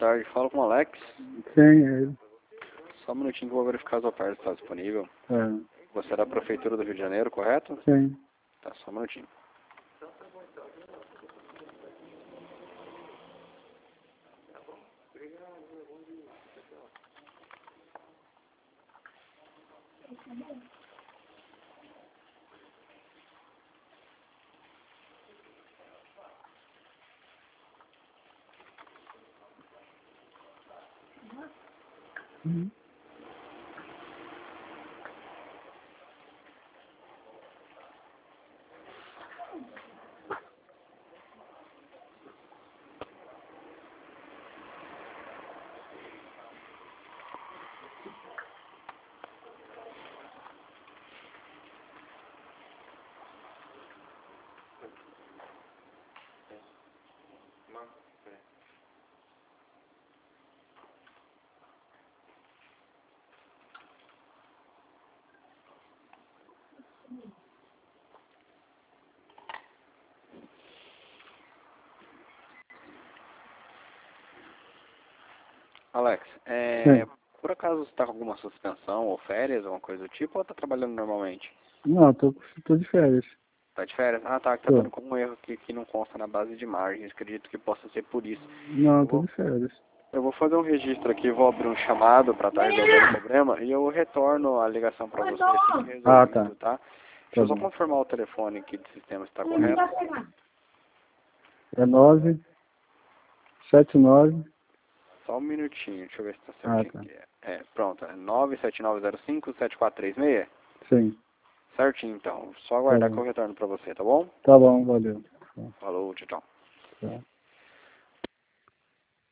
tarde. Fala com o Alex. Sim, é ele. Só um minutinho que eu vou verificar as ofertas se está disponível. É. Você é da Prefeitura do Rio de Janeiro, correto? Sim. Tá, só um minutinho. Uhum. Alex, Sim. por acaso você está com alguma suspensão ou férias, alguma coisa do tipo, ou está trabalhando normalmente? Não, tô de férias. Tá de férias? Ah, tá, que tá Tô. dando como um erro aqui que não consta na base de margens. Acredito que possa ser por isso. Não, Eu tô vou, de férias. eu vou fazer um registro aqui, vou abrir um chamado para estar resolvendo o problema e eu retorno a ligação para você assim que Ah, tá. resolvido, tá? Deixa Tá eu só bom. confirmar o telefone aqui do sistema se está correto. É 979. Só um minutinho, deixa eu ver se está Ah, certinho tá. aqui. Pronto, é 97905-7436. Sim. Certinho, então. Só Tá aguardar que bom. eu retorno para você, tá bom? Tá bom, valeu. Falou, tchau, tchau. Tá.